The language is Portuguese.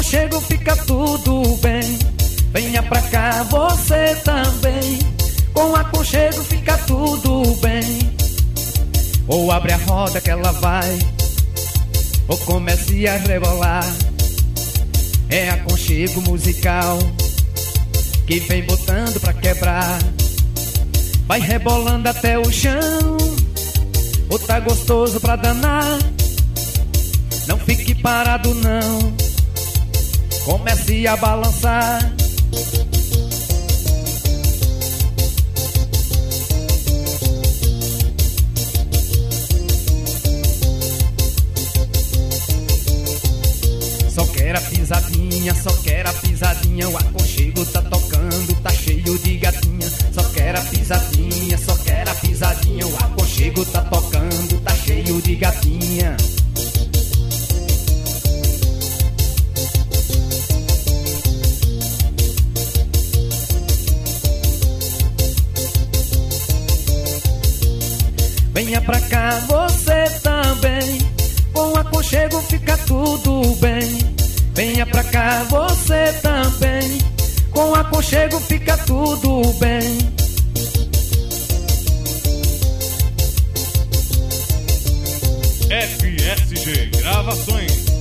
aconchego fica tudo bem. Venha pra cá você também. Com aconchego fica tudo bem. Ou abre a roda que ela vai, ou comece a rebolar. É aconchego musical que vem botando pra quebrar. Vai rebolando até o chão, ou tá gostoso pra danar. Não fique parado não, comece a balançar. Só quero a pisadinha, só quero a pisadinha. O aconchego tá tocando, tá cheio de gatinha. Só quero a pisadinha, só quero a pisadinha. O aconchego tá tocando, tá cheio de gatinha. Venha pra cá você também. Com aconchego fica tudo bem. Venha pra cá você também. Com aconchego fica tudo bem. FSG Gravações.